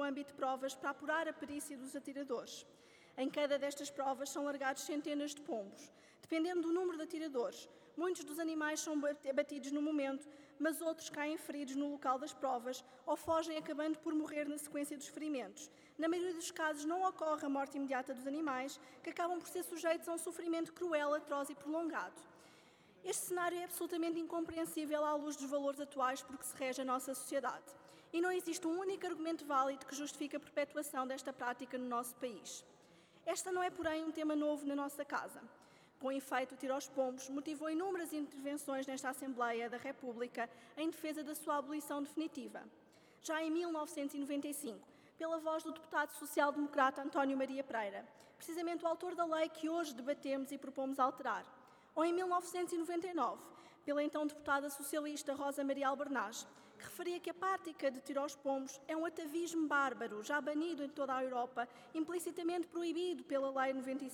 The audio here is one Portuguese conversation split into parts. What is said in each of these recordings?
âmbito de provas para apurar a perícia dos atiradores. Em cada destas provas são largados centenas de pombos. Dependendo do número de atiradores, muitos dos animais são abatidos no momento, mas outros caem feridos no local das provas ou fogem acabando por morrer na sequência dos ferimentos. Na maioria dos casos não ocorre a morte imediata dos animais, que acabam por ser sujeitos a um sofrimento cruel, atroz e prolongado. Este cenário é absolutamente incompreensível à luz dos valores atuais por que se rege a nossa sociedade. E não existe um único argumento válido que justifique a perpetuação desta prática no nosso país. Esta não é, porém, um tema novo na nossa casa. Com efeito, o tiro aos pombos motivou inúmeras intervenções nesta Assembleia da República em defesa da sua abolição definitiva. Já em 1995, pela voz do deputado social-democrata António Maria Pereira, precisamente o autor da lei que hoje debatemos e propomos alterar. Ou em 1999, pela então deputada socialista Rosa Maria Albernaz, que referia que a prática de tiro aos pombos é um atavismo bárbaro, já banido em toda a Europa, implicitamente proibido pela Lei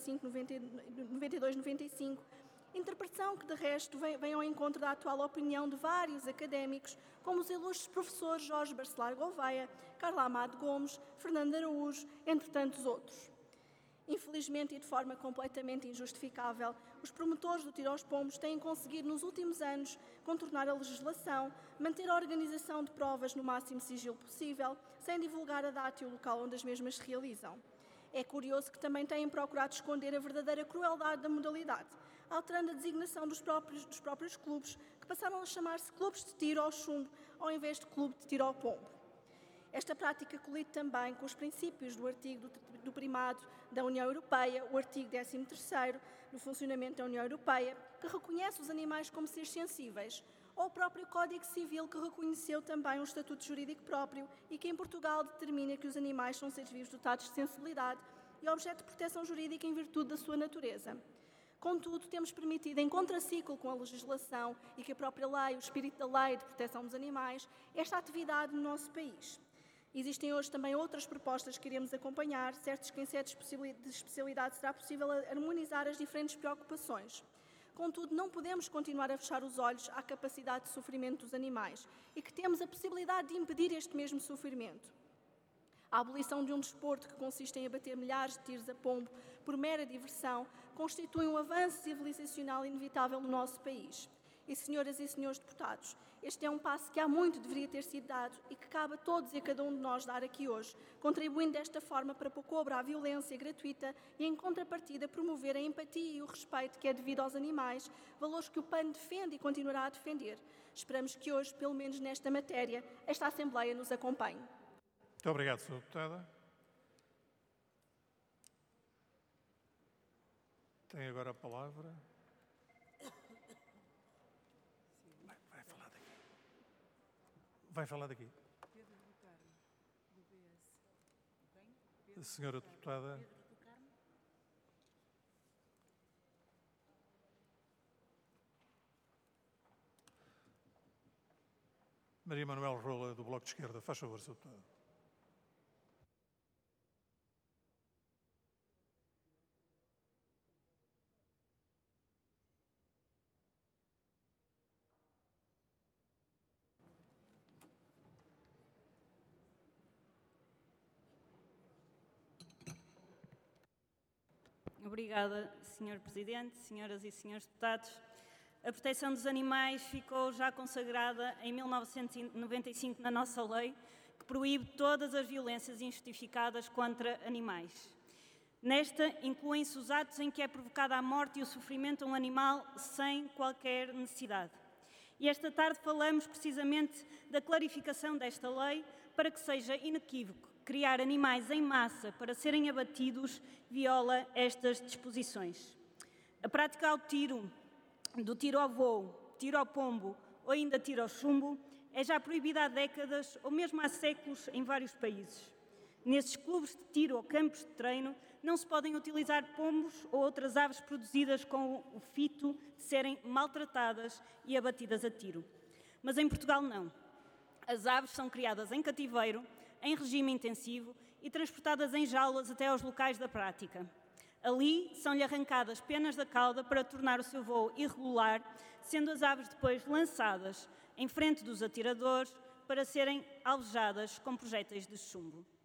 92/95, interpretação que, de resto, vem ao encontro da atual opinião de vários académicos, como os ilustres professores Jorge Bacelar Gouveia, Carla Amado Gomes, Fernando Araújo, entre tantos outros. Infelizmente e de forma completamente injustificável, os promotores do tiro aos pombos têm conseguido nos últimos anos contornar a legislação, manter a organização de provas no máximo sigilo possível, sem divulgar a data e o local onde as mesmas se realizam. É curioso que também têm procurado esconder a verdadeira crueldade da modalidade, alterando a designação dos próprios clubes, que passaram a chamar-se clubes de tiro ao chumbo, ao invés de clube de tiro ao pombo. Esta prática colide também com os princípios do artigo do primado da União Europeia, o artigo 13º do funcionamento da União Europeia, que reconhece os animais como seres sensíveis, ou o próprio Código Civil, que reconheceu também um estatuto jurídico próprio e que em Portugal determina que os animais são seres vivos dotados de sensibilidade e objeto de proteção jurídica em virtude da sua natureza. Contudo, temos permitido, em contraciclo com a legislação e que a própria lei, o espírito da lei de proteção dos animais, esta atividade no nosso país. Existem hoje também outras propostas que iremos acompanhar, certos que em sede de especialidade será possível harmonizar as diferentes preocupações. Contudo, não podemos continuar a fechar os olhos à capacidade de sofrimento dos animais e que temos a possibilidade de impedir este mesmo sofrimento. A abolição de um desporto que consiste em abater milhares de tiros a pombo por mera diversão constitui um avanço civilizacional inevitável no nosso país. E, senhoras e senhores deputados, este é um passo que há muito deveria ter sido dado e que cabe a todos e a cada um de nós dar aqui hoje, contribuindo desta forma para pôr cobro à violência gratuita e, em contrapartida, promover a empatia e o respeito que é devido aos animais, valores que o PAN defende e continuará a defender. Esperamos que hoje, pelo menos nesta matéria, esta Assembleia nos acompanhe. Muito obrigado, Sra. Deputada. Tem agora a palavra. Vai falar daqui. A senhora deputada. Maria Manuel Rola, do Bloco de Esquerda. Faz favor, Sra. Deputada. Obrigada, Sr. Presidente, senhoras e senhores deputados. A proteção dos animais ficou já consagrada em 1995 na nossa lei, que proíbe todas as violências injustificadas contra animais. Nesta, incluem-se os atos em que é provocada a morte e o sofrimento a um animal sem qualquer necessidade. E esta tarde falamos precisamente da clarificação desta lei para que seja inequívoco. Criar animais em massa para serem abatidos viola estas disposições. A prática ao tiro, do tiro ao voo, tiro ao pombo ou ainda tiro ao chumbo, é já proibida há décadas ou mesmo há séculos em vários países. Nesses clubes de tiro ou campos de treino não se podem utilizar pombos ou outras aves produzidas com o fito de serem maltratadas e abatidas a tiro. Mas em Portugal não. As aves são criadas em cativeiro, em regime intensivo e transportadas em jaulas até aos locais da prática. Ali são-lhe arrancadas penas da cauda para tornar o seu voo irregular, sendo as aves depois lançadas em frente dos atiradores para serem alvejadas com projéteis de chumbo.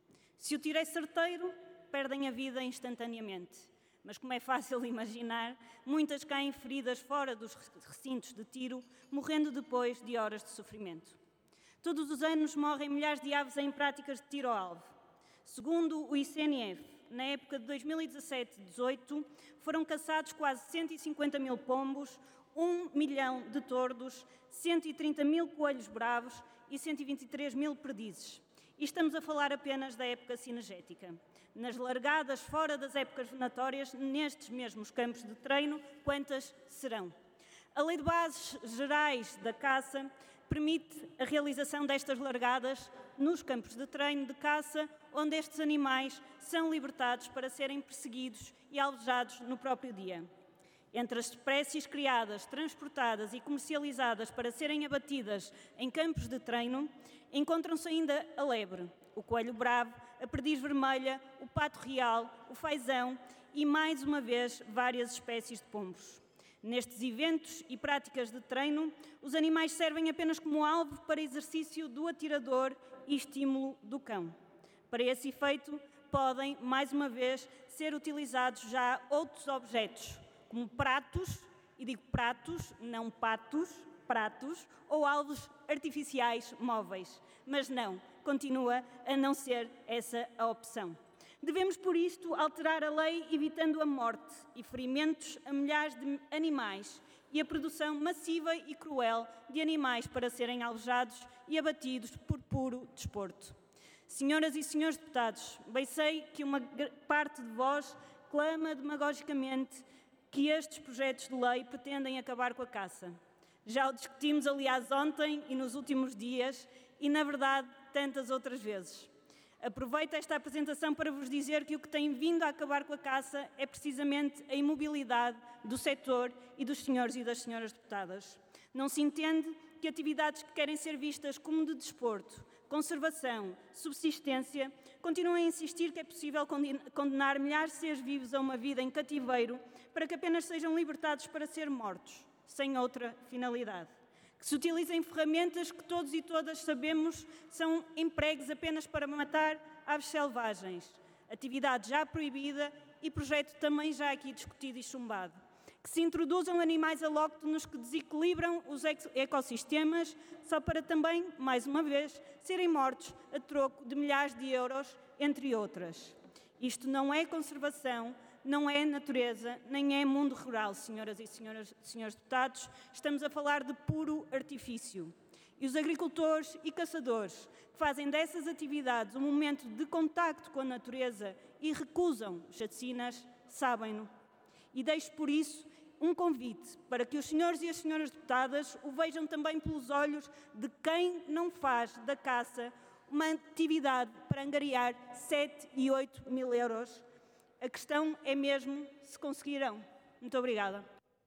Se o tiro é certeiro, perdem a vida instantaneamente. Mas, como é fácil imaginar, muitas caem feridas fora dos recintos de tiro, morrendo depois de horas de sofrimento. Todos os anos morrem milhares de aves em práticas de tiro ao alvo. Segundo o ICNF, na época de 2017-18, foram caçados quase 150 mil pombos, 1 milhão de tordos, 130 mil coelhos bravos e 123 mil perdizes. E estamos a falar apenas da época cinegética. Nas largadas fora das épocas venatórias, nestes mesmos campos de treino, quantas serão? A Lei de Bases Gerais da Caça permite a realização destas largadas nos campos de treino de caça, onde estes animais são libertados para serem perseguidos e alvejados no próprio dia. Entre as espécies criadas, transportadas e comercializadas para serem abatidas em campos de treino, encontram-se ainda a lebre, o coelho bravo, a perdiz vermelha, o pato real, o fazão e, mais uma vez, várias espécies de pombos. Nestes eventos e práticas de treino, os animais servem apenas como alvo para exercício do atirador e estímulo do cão. Para esse efeito, podem, mais uma vez, ser utilizados já outros objetos, como pratos, e digo pratos, não patos, pratos, ou alvos artificiais móveis. Mas não, continua a não ser essa a opção. Devemos, por isto, alterar a lei evitando a morte e ferimentos a milhares de animais e a produção massiva e cruel de animais para serem alvejados e abatidos por puro desporto. Senhoras e senhores deputados, bem sei que uma parte de vós clama demagogicamente que estes projetos de lei pretendem acabar com a caça. Já o discutimos, aliás, ontem e nos últimos dias e, na verdade, tantas outras vezes. Aproveito esta apresentação para vos dizer que o que tem vindo a acabar com a caça é precisamente a imobilidade do setor e dos senhores e das senhoras deputadas. Não se entende que atividades que querem ser vistas como de desporto, conservação, subsistência, continuam a insistir que é possível condenar milhares de seres vivos a uma vida em cativeiro para que apenas sejam libertados para ser mortos, sem outra finalidade. Que se utilizem ferramentas que todos e todas sabemos são empregues apenas para matar aves selvagens, atividade já proibida e projeto também já aqui discutido e chumbado. Que se introduzam animais alóctones que desequilibram os ecossistemas só para também, mais uma vez, serem mortos a troco de milhares de euros, entre outras. Isto não é conservação, não é natureza, nem é mundo rural, senhoras e senhores deputados. Estamos a falar de puro artifício. E os agricultores e caçadores que fazem dessas atividades um momento de contacto com a natureza e recusam chacinas, sabem-no. E deixo por isso um convite para que os senhores e as senhoras deputadas o vejam também pelos olhos de quem não faz da caça uma atividade para angariar 7 e 8 mil euros. A questão é mesmo se conseguirão. Muito obrigada.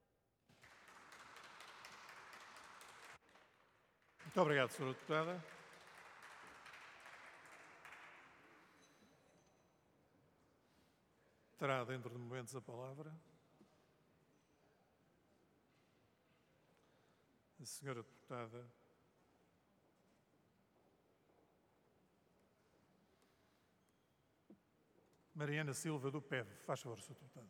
Muito obrigado, Sra. Deputada. Terá dentro de momentos a palavra a Sra. Deputada Mariana Silva, do PEV. Faz favor, Sra. Deputada.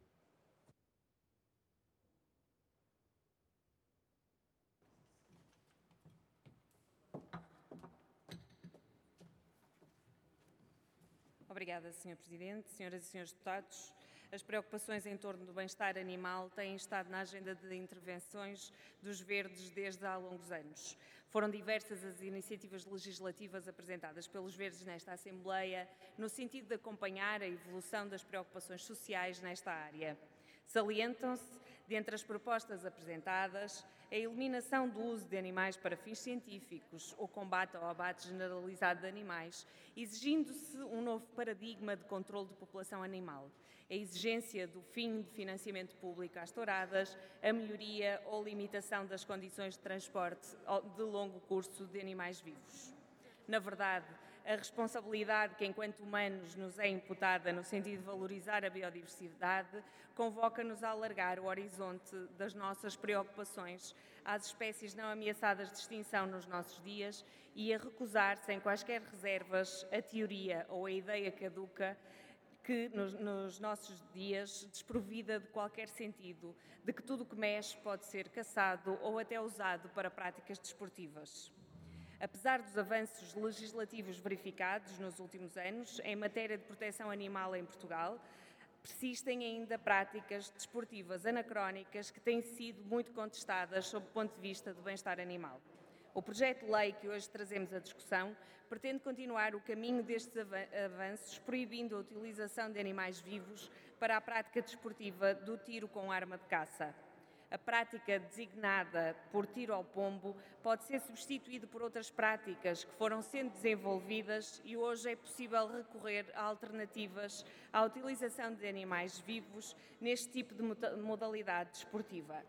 Obrigada, Sr. Presidente. Senhoras e senhores deputados, as preocupações em torno do bem-estar animal têm estado na agenda de intervenções dos Verdes desde há longos anos. Foram diversas as iniciativas legislativas apresentadas pelos Verdes nesta Assembleia, no sentido de acompanhar a evolução das preocupações sociais nesta área. Salientam-se, dentre as propostas apresentadas, a eliminação do uso de animais para fins científicos, o combate ao abate generalizado de animais, exigindo-se um novo paradigma de controle de população animal, a exigência do fim de financiamento público às touradas, a melhoria ou limitação das condições de transporte de longo curso de animais vivos. Na verdade, a responsabilidade que, enquanto humanos, nos é imputada no sentido de valorizar a biodiversidade, convoca-nos a alargar o horizonte das nossas preocupações às espécies não ameaçadas de extinção nos nossos dias e a recusar, sem quaisquer reservas, a teoria ou a ideia caduca que, nos nossos dias, desprovida de qualquer sentido, de que tudo o que mexe pode ser caçado ou até usado para práticas desportivas. Apesar dos avanços legislativos verificados nos últimos anos em matéria de proteção animal em Portugal, persistem ainda práticas desportivas anacrónicas que têm sido muito contestadas sob o ponto de vista do bem-estar animal. O projeto de lei que hoje trazemos à discussão pretende continuar o caminho destes avanços, proibindo a utilização de animais vivos para a prática desportiva do tiro com arma de caça. A prática designada por tiro ao pombo pode ser substituída por outras práticas que foram sendo desenvolvidas e hoje é possível recorrer a alternativas à utilização de animais vivos neste tipo de modalidade desportiva.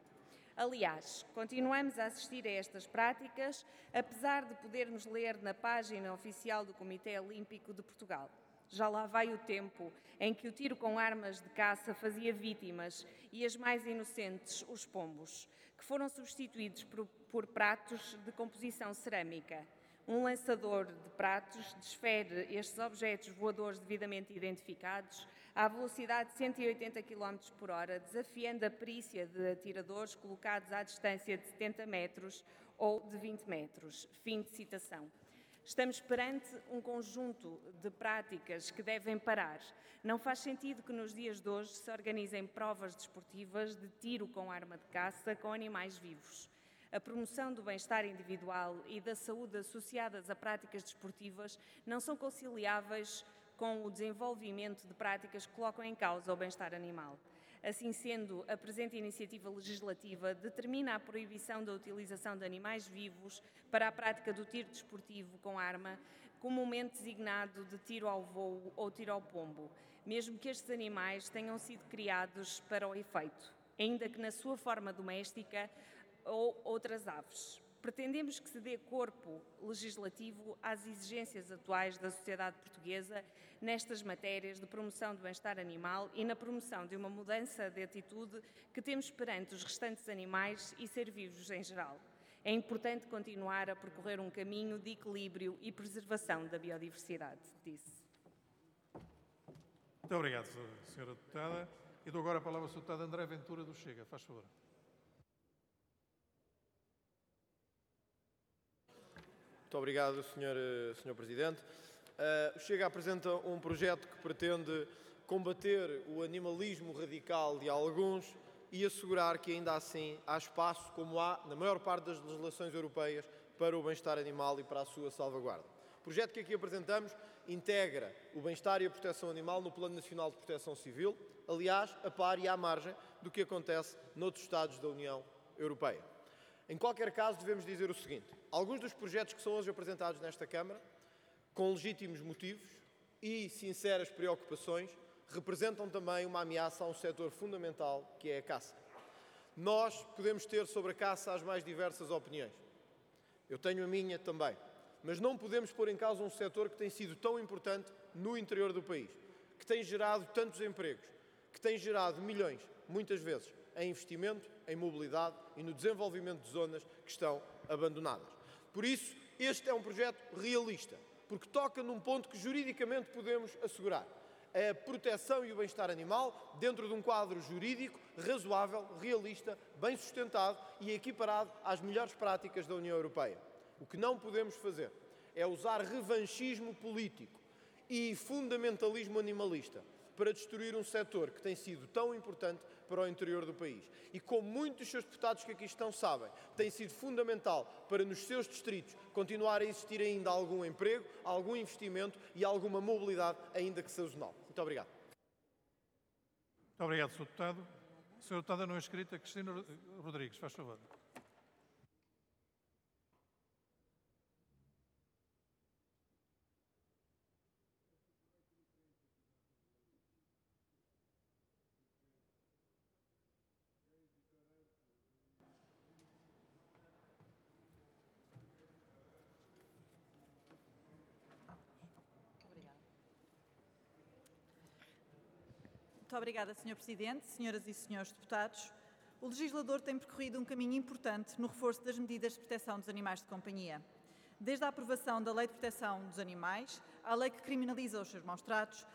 Aliás, continuamos a assistir a estas práticas, apesar de podermos ler na página oficial do Comitê Olímpico de Portugal. Já lá vai o tempo em que o tiro com armas de caça fazia vítimas e as mais inocentes, os pombos, que foram substituídos por pratos de composição cerâmica. Um lançador de pratos desfere estes objetos voadores devidamente identificados à velocidade de 180 km por hora, desafiando a perícia de atiradores colocados à distância de 70 metros ou de 20 metros. Fim de citação. Estamos perante um conjunto de práticas que devem parar. Não faz sentido que nos dias de hoje se organizem provas desportivas de tiro com arma de caça com animais vivos. A promoção do bem-estar individual e da saúde associadas a práticas desportivas não são conciliáveis com o desenvolvimento de práticas que colocam em causa o bem-estar animal. Assim sendo, a presente iniciativa legislativa determina a proibição da utilização de animais vivos para a prática do tiro desportivo com arma, comumente designado de tiro ao voo ou tiro ao pombo, mesmo que estes animais tenham sido criados para o efeito, ainda que na sua forma doméstica ou outras aves. Pretendemos que se dê corpo legislativo às exigências atuais da sociedade portuguesa nestas matérias de promoção do bem-estar animal e na promoção de uma mudança de atitude que temos perante os restantes animais e seres vivos em geral. É importante continuar a percorrer um caminho de equilíbrio e preservação da biodiversidade, disse. Muito obrigado, Sra. Deputada. E dou agora a palavra ao Sr. Deputado André Ventura do Chega. Faz favor. Muito obrigado, Sr. Presidente. O Chega apresenta um projeto que pretende combater o animalismo radical de alguns e assegurar que ainda assim há espaço, como há na maior parte das legislações europeias, para o bem-estar animal e para a sua salvaguarda. O projeto que aqui apresentamos integra o bem-estar e a proteção animal no Plano Nacional de Proteção Civil, aliás, a par e à margem do que acontece noutros Estados da União Europeia. Em qualquer caso, devemos dizer o seguinte: alguns dos projetos que são hoje apresentados nesta Câmara, com legítimos motivos e sinceras preocupações, representam também uma ameaça a um setor fundamental, que é a caça. Nós podemos ter sobre a caça as mais diversas opiniões. Eu tenho a minha também. Mas não podemos pôr em causa um setor que tem sido tão importante no interior do país, que tem gerado tantos empregos, que tem gerado milhões, muitas vezes, em investimento, em mobilidade e no desenvolvimento de zonas que estão abandonadas. Por isso, este é um projeto realista, porque toca num ponto que juridicamente podemos assegurar: a proteção e o bem-estar animal dentro de um quadro jurídico razoável, realista, bem sustentado e equiparado às melhores práticas da União Europeia. O que não podemos fazer é usar revanchismo político e fundamentalismo animalista para destruir um setor que tem sido tão importante para o interior do país. E como muitos dos seus deputados que aqui estão sabem, tem sido fundamental para nos seus distritos continuar a existir ainda algum emprego, algum investimento e alguma mobilidade, ainda que sazonal. Muito obrigado. Muito obrigado, Sr. Deputado. Sra. Deputada não inscrita, Cristina Rodrigues, faz favor. Muito obrigada, Sr. Presidente, senhoras e senhores deputados. O legislador tem percorrido um caminho importante no reforço das medidas de proteção dos animais de companhia. Desde a aprovação da Lei de Proteção dos Animais, à lei que criminaliza os seus maus tratos,